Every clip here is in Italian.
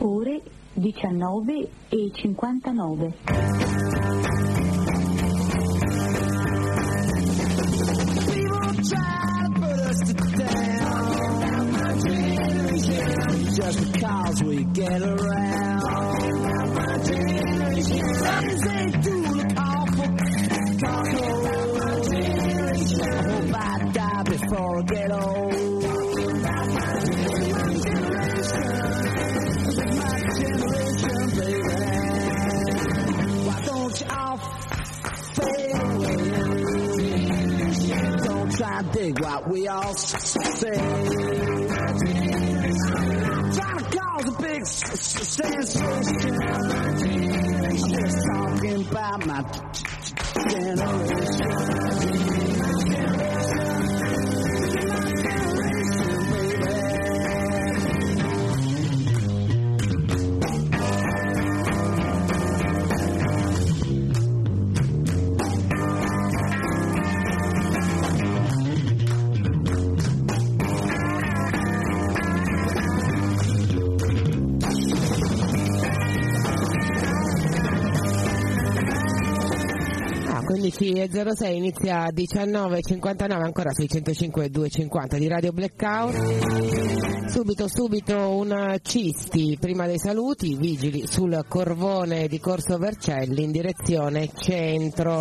ore 19:59. Just because we get around. My generation. They do look awful. My generation. I hope I die before I get old. My generation, baby. Why don't you all fade away? Don't try and dig what we all say. Trying to cause a big sensation. I'm just talking about my generation. e 06 inizia 19:59 ancora sui 105.250 di Radio Blackout. Subito un Cisti prima dei saluti. Vigili sul Corvone di Corso Vercelli in direzione centro.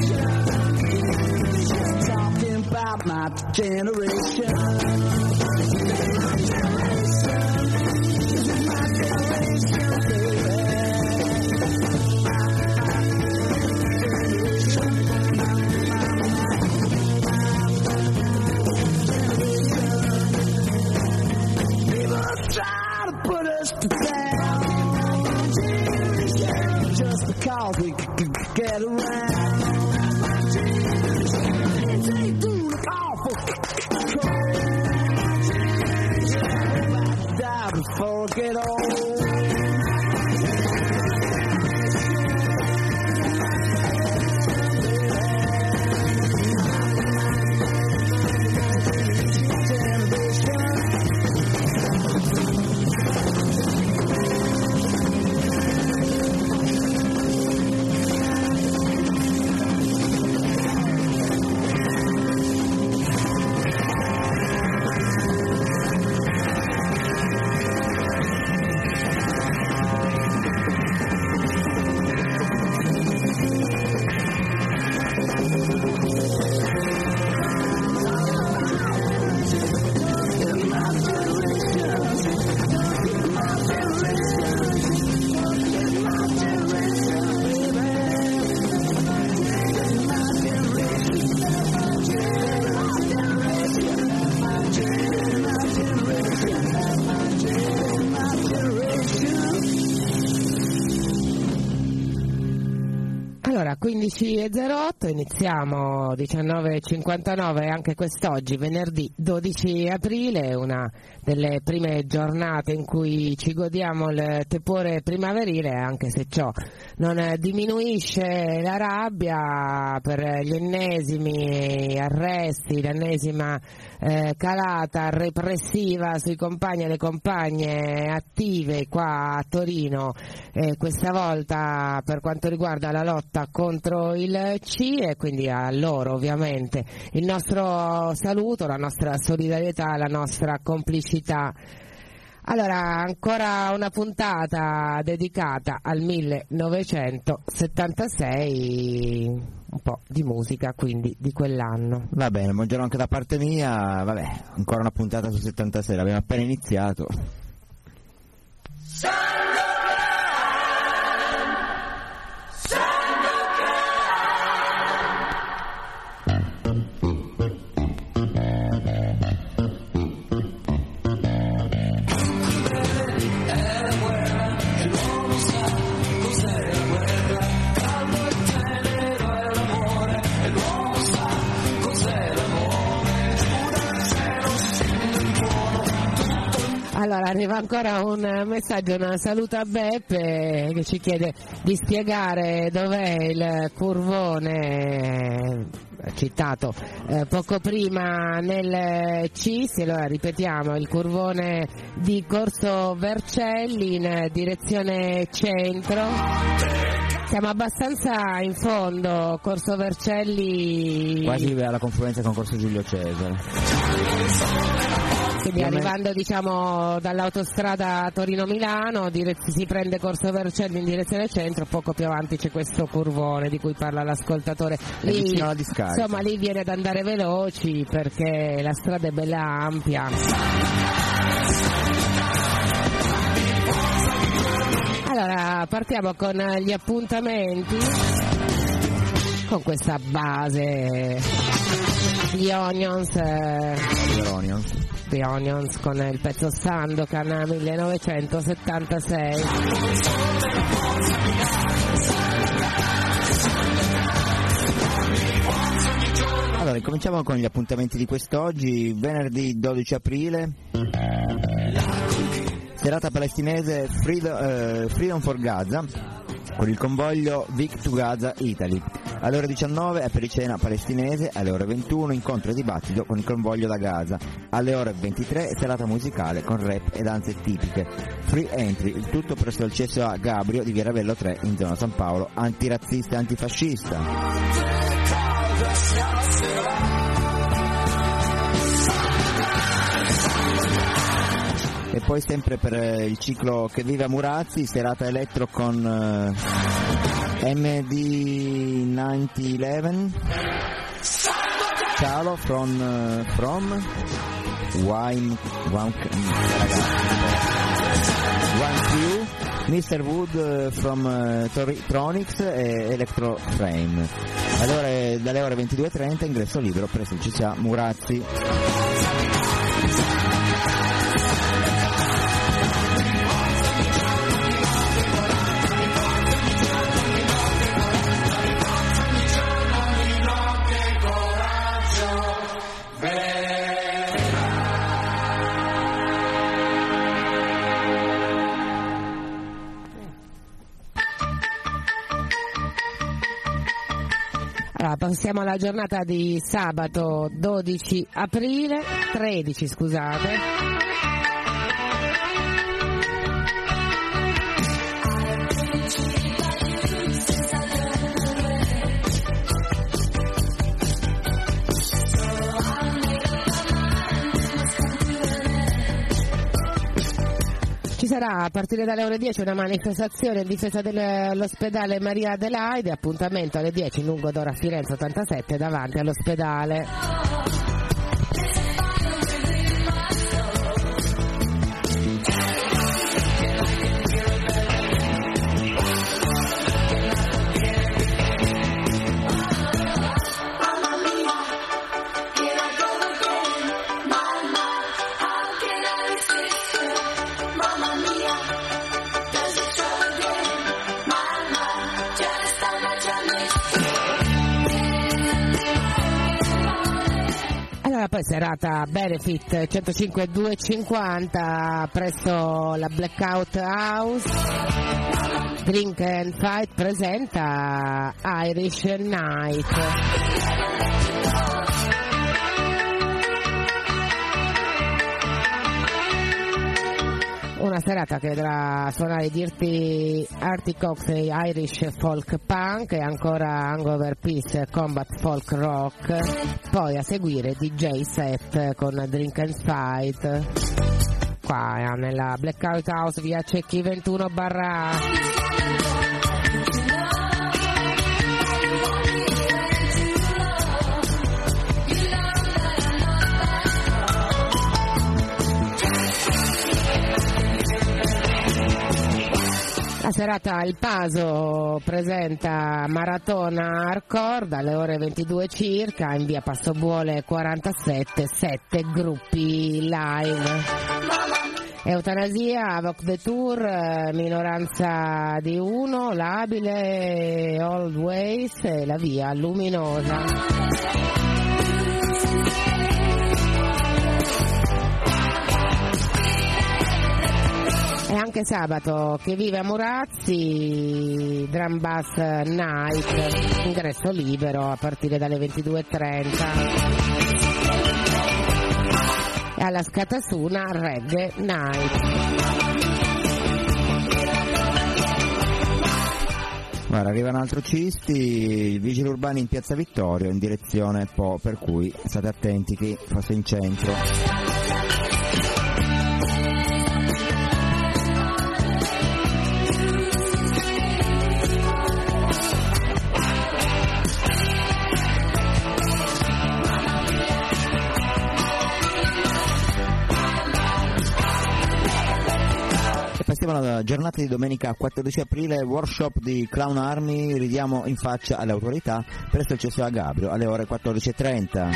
Because we get around. They do look awful. I die before I get old. Allora, 15:08, iniziamo 19:59 anche quest'oggi, venerdì 12 aprile, una delle prime giornate in cui ci godiamo il tepore primaverile, anche se ciò non diminuisce la rabbia per gli ennesimi arresti, l'ennesima calata repressiva sui compagni e le compagne attive qua a Torino, questa volta per quanto riguarda la lotta contro il CIE, quindi a loro ovviamente il nostro saluto, la nostra solidarietà, la nostra complicità. Allora, ancora una puntata dedicata al 1976, un po' di musica quindi di quell'anno. Va bene, buongiorno anche da parte mia, vabbè, ancora una puntata su 76, l'abbiamo appena iniziato. Allora, Allora arriva ancora un messaggio, una saluta a Beppe che ci chiede di spiegare dov'è il curvone citato poco prima nel CISI. Allora ripetiamo, il curvone di Corso Vercelli in direzione centro. Siamo abbastanza in fondo, Corso Vercelli quasi alla confluenza con Corso Giulio Cesare. Quindi arrivando diciamo dall'autostrada Torino-Milano si prende Corso Vercelli in direzione centro, poco più avanti c'è questo curvone di cui parla l'ascoltatore. Lì, insomma, lì viene ad andare veloci perché la strada è bella ampia. Allora partiamo con gli appuntamenti con questa base, gli Onions. The Onions con il pezzo Sandokan 1976. Allora, cominciamo con gli appuntamenti di quest'oggi, venerdì 12 aprile, serata palestinese Freedom for Gaza, con il convoglio Vic to Gaza Italy. Alle ore 19 apericena palestinese, alle ore 21 incontro e dibattito con il convoglio da Gaza, alle ore 23 serata musicale con rap e danze tipiche. Free entry, il tutto presso il CSA Gabrio di Via Ravello 3 in zona San Paolo, antirazzista e antifascista. E poi sempre per il ciclo Che vive a Murazzi, serata elettro con MD 9011, Cialo from One Q, Mr. Wood from Tronics e Electro Frame. Allora, dalle ore 22:30 ingresso libero presso il CSA Murazzi. Passiamo alla giornata di sabato 13, scusate. Ci sarà a partire dalle ore 10 una manifestazione in difesa dell'ospedale Maria Adelaide, appuntamento alle 10 lungo Dora Firenze 87 davanti all'ospedale. Poi serata Benefit 105-250 presso la Blackout House. Drink and Fight presenta Irish Night. Una serata che vedrà suonare Dirty Arctic Ox e Irish Folk Punk e ancora Hangover Peace Combat Folk Rock, poi a seguire DJ set con Drink and Fight qua nella Blackout House via Cecchi 21 barra. La serata Il Paso presenta Maratona Hardcore dalle ore 22 circa in via Passobuole 47, 7 gruppi live. Eutanasia, Avoc the Tour, Minoranza di Uno, Labile, Old Ways e la Via Luminosa. E anche sabato che vive a Murazzi, Drum Bass Night, ingresso libero a partire dalle 22:30. E alla Scatasuna Reggae Night. Guarda, arrivano altrocisti, vigili urbani in Piazza Vittorio in direzione Po, per cui state attenti chi fosse in centro. Passiamo alla giornata di domenica 14 aprile, workshop di Clown Army, ridiamo in faccia alle autorità presso il CSA Gabrio alle ore 14:30.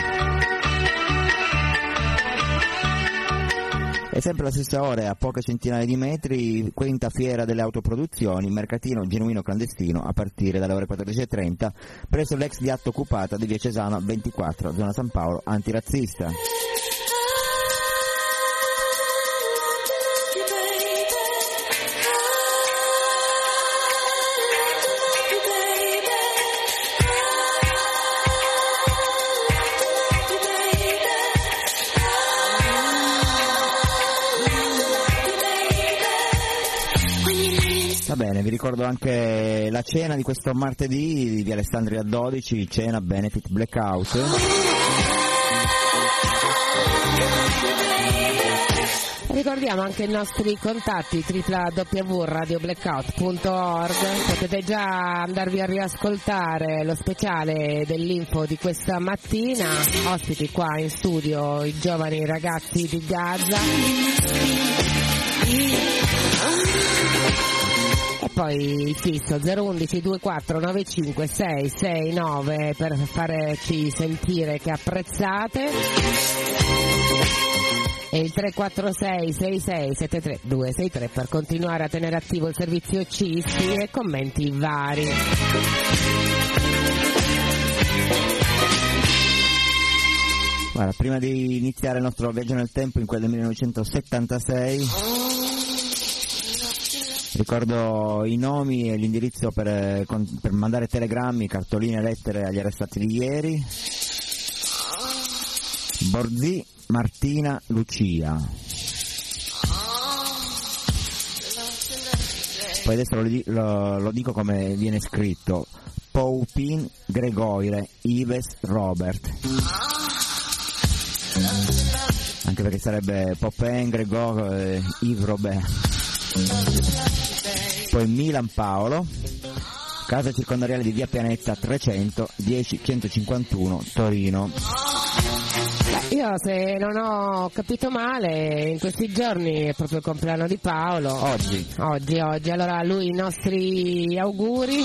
E sempre alla stessa ora, a poche centinaia di metri, quinta fiera delle autoproduzioni, mercatino genuino clandestino a partire dalle ore 14:30 presso l'ex yacht occupata di via Cesana 24, zona San Paolo, antirazzista. Va bene, vi ricordo anche la cena di questo martedì di via Alessandria 12, cena Benefit Blackout. Ricordiamo anche i nostri contatti www.radioblackout.org, potete già andarvi a riascoltare lo speciale dell'info di questa mattina, ospiti qua in studio i giovani ragazzi di Gaza. E poi il fisso 011 24 95 669 per farci sentire che apprezzate, e il 346 66 73 263 per continuare a tenere attivo il servizio cisti e commenti vari. Guarda, prima di iniziare il nostro viaggio nel tempo in quel del 1976, ricordo i nomi e l'indirizzo per mandare telegrammi, cartoline, lettere agli arrestati di ieri. Borzì Martina Lucia. Poi adesso lo dico come viene scritto: Paupin Gregoire Ives Robert, anche perché sarebbe Popin Gregoire Yves Robert. Poi Milan Paolo, casa circondariale di via Pianetta 300 10 151 Torino. Io, se non ho capito male, in questi giorni è proprio il compleanno di Paolo. Oggi. Allora a lui i nostri auguri.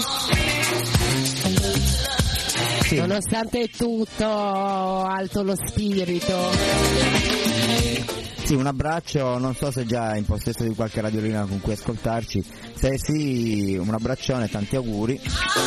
Sì. Nonostante tutto, alto lo spirito. Sì, un abbraccio, non so se già in possesso di qualche radiolina con cui ascoltarci. Se sì, un abbraccione, tanti auguri.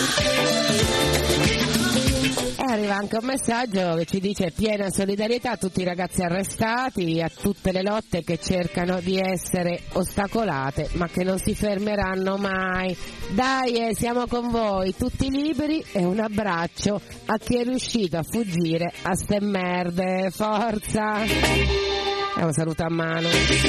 E arriva anche un messaggio che ci dice: piena solidarietà a tutti i ragazzi arrestati, a tutte le lotte che cercano di essere ostacolate ma che non si fermeranno mai. Dai, siamo con voi, tutti liberi, e un abbraccio a chi è riuscito a fuggire a ste merde. Forza! E un saluto a mano.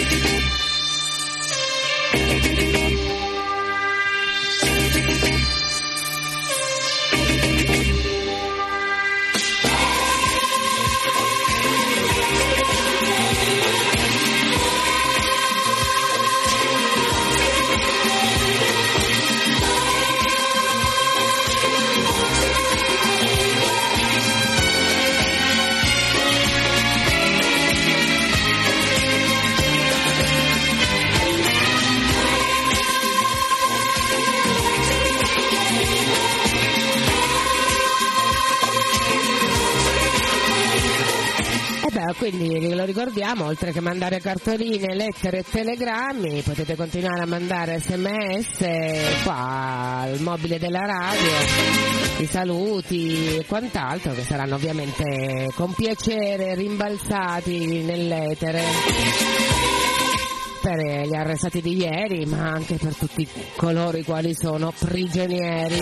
Quindi lo ricordiamo, oltre che mandare cartoline, lettere e telegrammi, potete continuare a mandare sms qua al mobile della radio, i saluti e quant'altro, che saranno ovviamente con piacere rimbalzati nell'etere. per gli arrestati di ieri, ma anche per tutti coloro i quali sono prigionieri.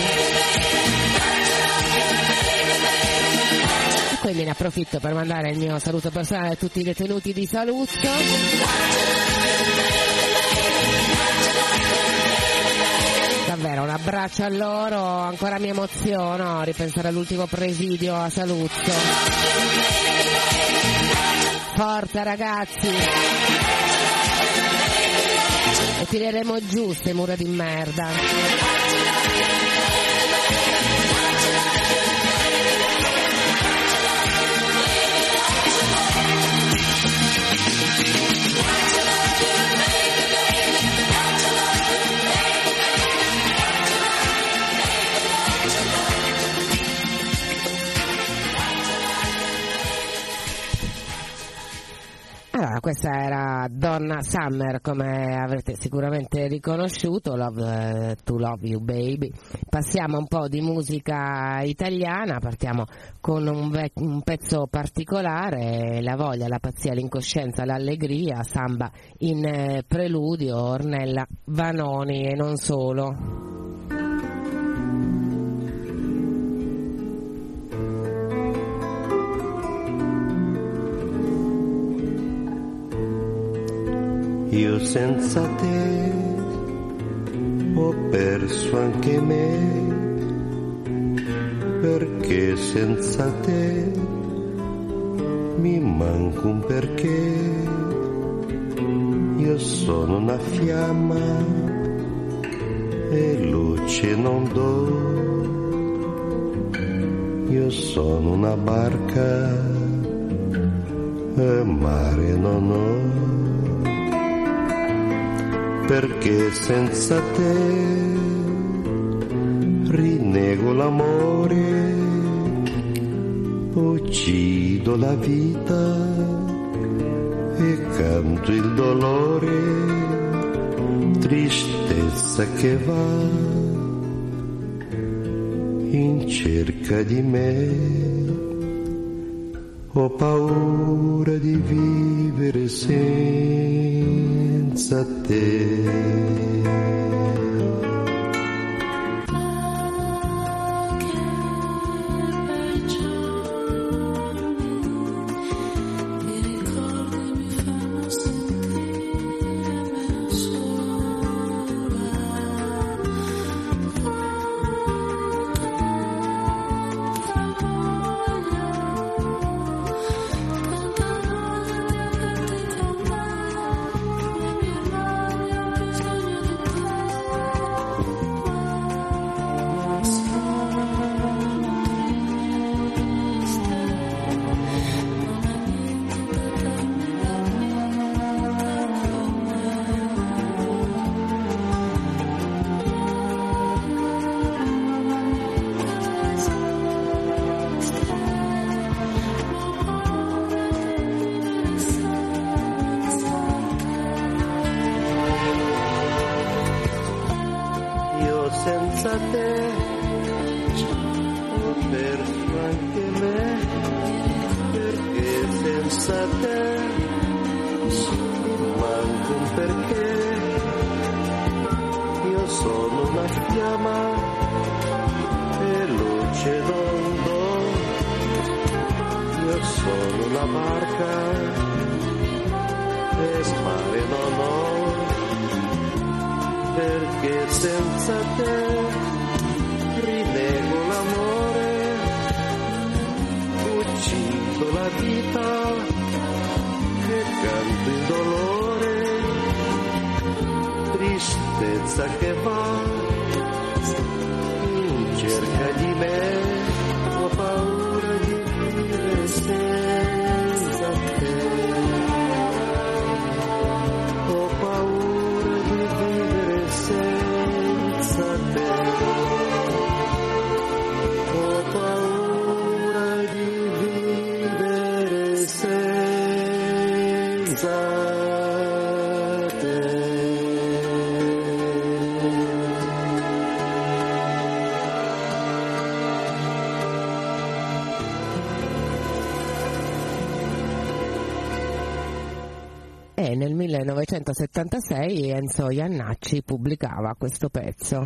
E quindi ne approfitto per mandare il mio saluto personale a tutti i detenuti di Saluzzo. Davvero un abbraccio a loro, ancora mi emoziono a ripensare all'ultimo presidio a Saluzzo. Forza ragazzi! E tireremo giù ste mura di merda. Allora, questa era Donna Summer, come avrete sicuramente riconosciuto, Love to Love You Baby. Passiamo un po' di musica italiana, partiamo con un pezzo particolare, la voglia, la pazzia, l'incoscienza, l'allegria, samba in preludio, Ornella Vanoni e non solo. Io senza te ho perso anche me, perché senza te mi manca un perché. Io sono una fiamma e luce non do. Io sono una barca e mare non ho. Perché senza te rinnego l'amore, uccido la vita e canto il dolore, tristezza che va in cerca di me. Ho paura di vivere senza te. Senza te ho perso anche me, perché senza te manco un perché. Io sono una fiamma e luce non do. Io sono una barca e mare non ho. Perché senza te rinego l'amore, uccido la vita e canto il dolore, tristezza che va in cerca di me. Ho paura di vivere senza te. Ho paura di vivere senza te. Ho paura di vivere senza te. e nel 1976 Enzo Jannacci pubblicava questo pezzo.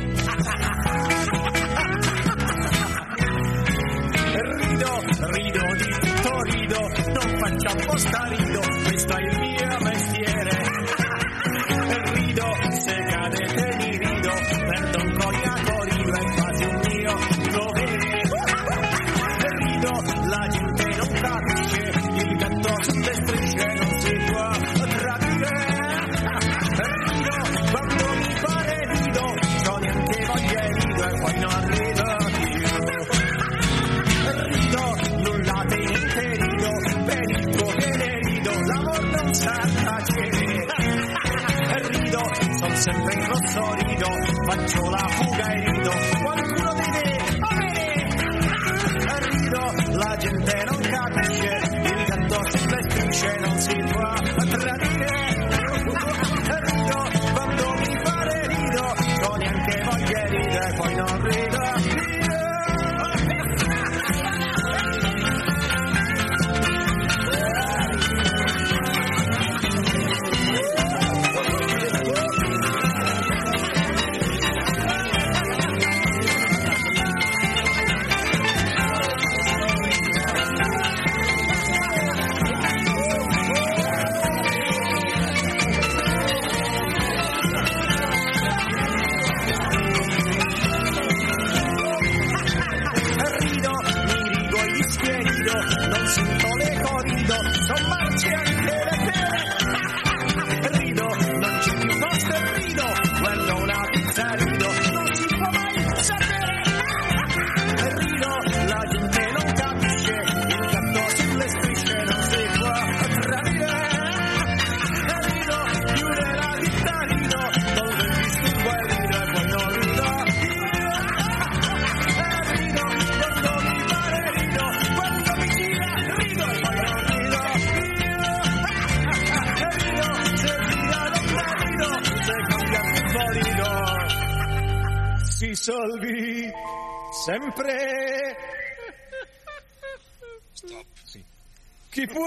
Rido di tutto rido, non faccio apposta rido, questo è il mio mestiere. Rido, se cadete mi rido, prendo un cognato, rido è quasi un mio dovere. Rido, la gente non capisce, il gatto sulle strisce non si può tradire. Rido, quando mi pare rido, c'ho neanche voglia rido e poi non rido più. Rido, nulla tenente rido, per il tuo bene rido, l'amor non sa tacere. Rido, son sempre in rosso rido, faccio la fuga e rido, qualcuno deve avere. Rido, la gente non capisce, il gatto sulle strisce non si può tradire. Rido, quando mi pare rido, ho neanche voglia rido e poi non rido più. Non sento le corrido, son marci anche le pere. Rido, non c'è più posto e rido, quello una pizza rido, non si può mai sapere. Rido, la gente non capisce, il gatto sulle strisce non si può tradire. Rido, chiude la vita rido, non il disturbo e rido e poi non rido più. Rido, quando mi pare rido, quando mi gira rido e poi non rido più. Rido, se gira non rido, se cambia tutto rido. Si solvi sempre. Stop, sì. Chi può?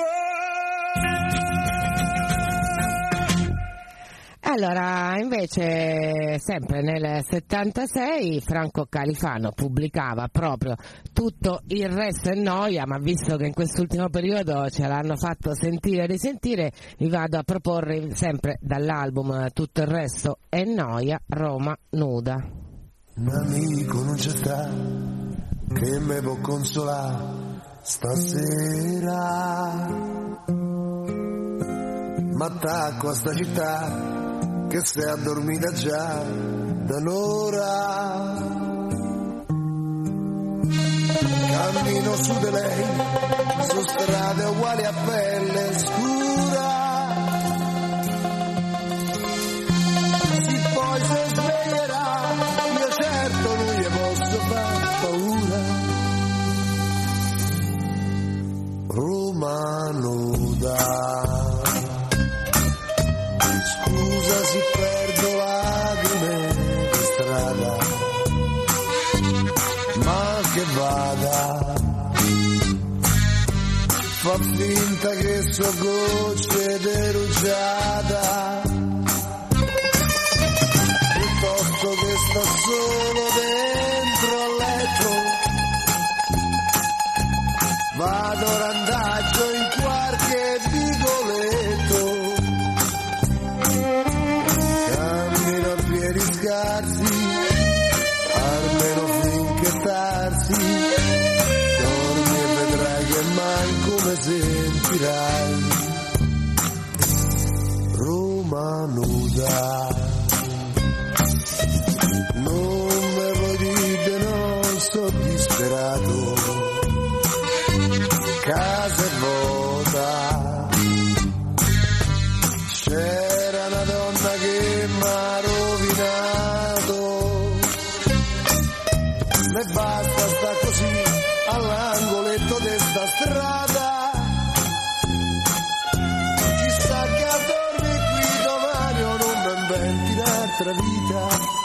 Allora, invece, sempre nel 76 Franco Califano pubblicava proprio Tutto il resto è noia, ma visto che in quest'ultimo periodo ce l'hanno fatto sentire e risentire, vi vado a proporre sempre dall'album Tutto il resto è noia, Roma nuda. Un amico non c'è sta che me può consolare stasera, ma attacco a sta città che si è addormita già da un'ora. Cammino su di lei, su strade uguali a pelle scura. Se poi si sveglierà, io certo non gli posso far paura. Roma nuda. Scusa se perdo lacrime di strada, ma che vada, fa finta che so gocce di rugiada, piuttosto che sta solo dentro al letto, vado randaggio in qualche vicoletto. Cammino a piedi scarsi, almeno finché tarsi, dormi e vedrai che manco me sentirai. Roma nuda, non me vuoi dire, non sto disperato, casa è vuota, c'era una donna che m'ha rovinato, me basta sta così all'angoletto di sta strada, chissà che dormi qui domani o non mi inventi un'altra vita.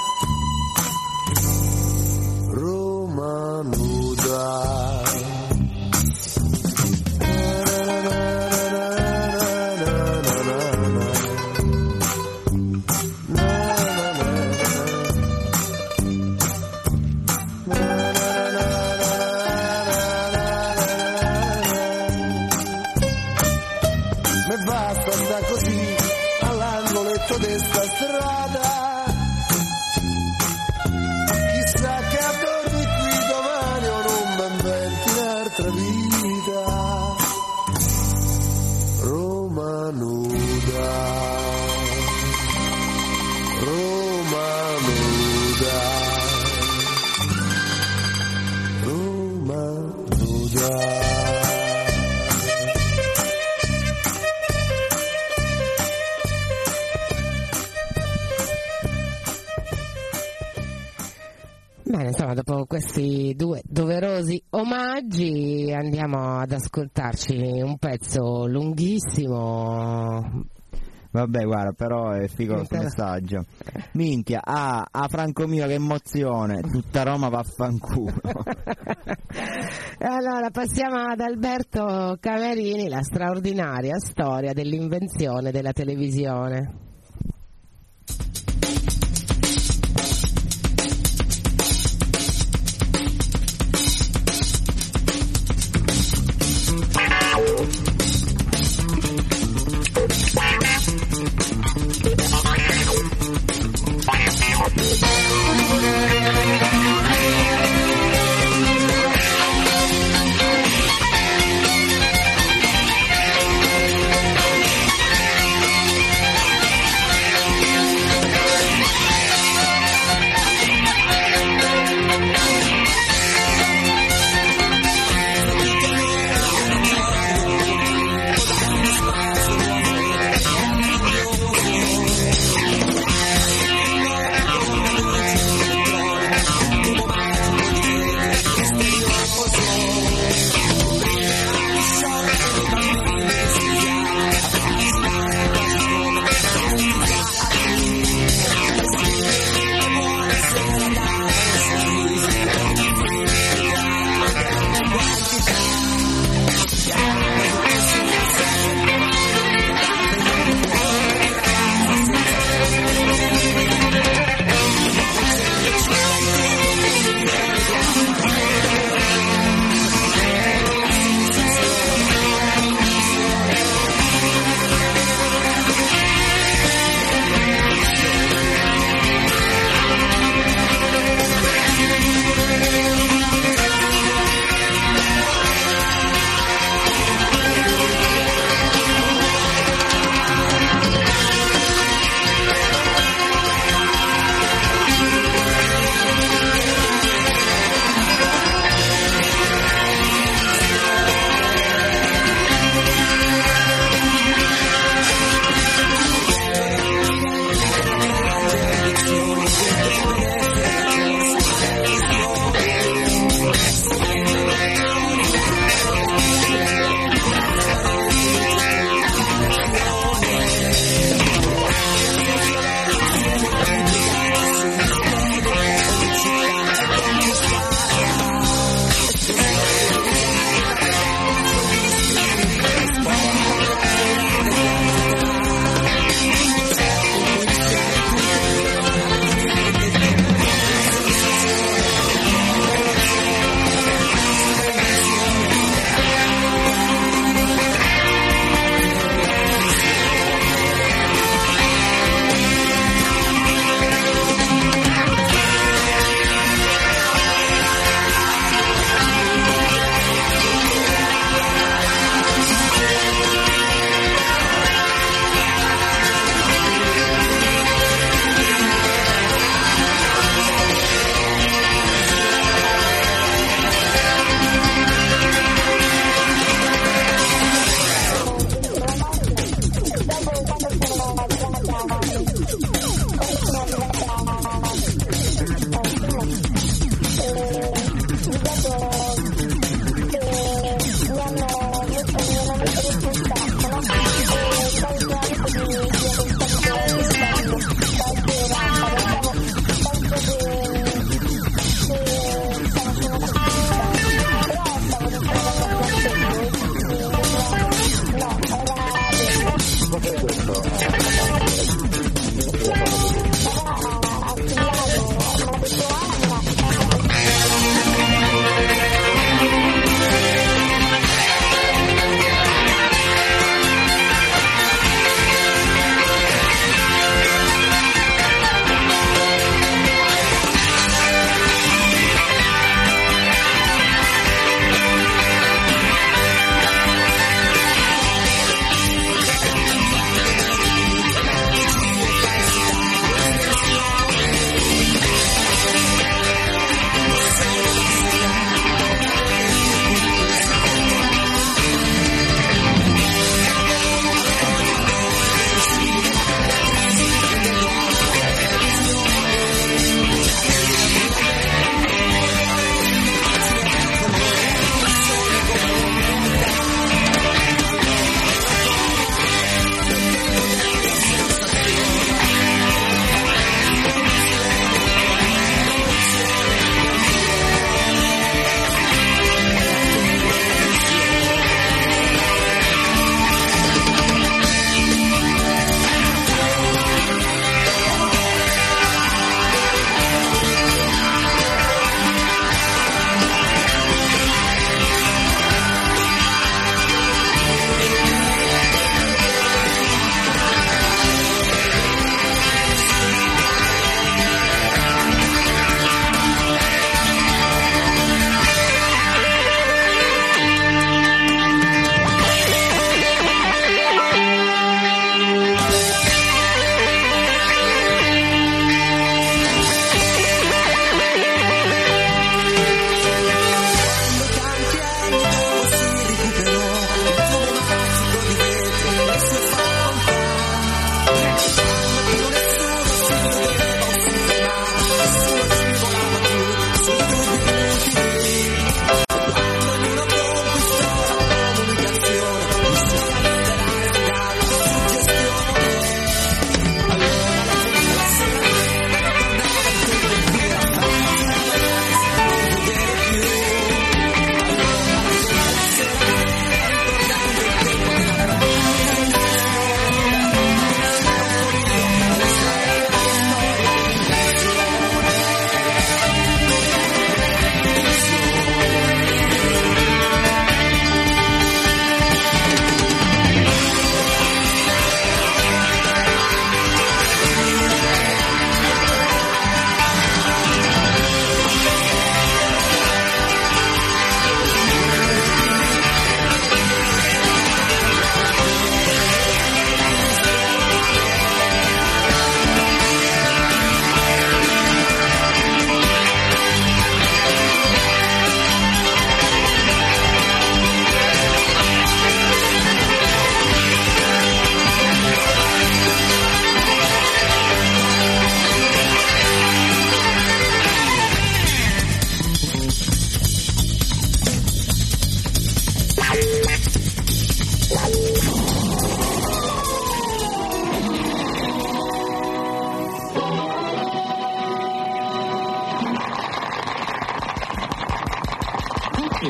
Roma nuda. Na, na, na, na, na, na, na, na. Bene, insomma, dopo questi due doverosi omaggi andiamo ad ascoltarci un pezzo lunghissimo. Vabbè, guarda, però è figo questo messaggio. Minchia, Franco mio, che emozione, tutta Roma vaffanculo. Allora, passiamo ad Alberto Camerini, la straordinaria storia dell'invenzione della televisione.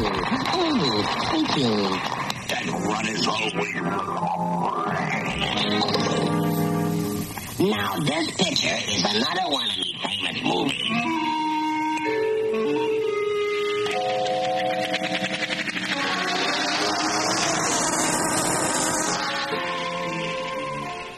Thank you. That run is always... Now, this picture is another one of these famous movies.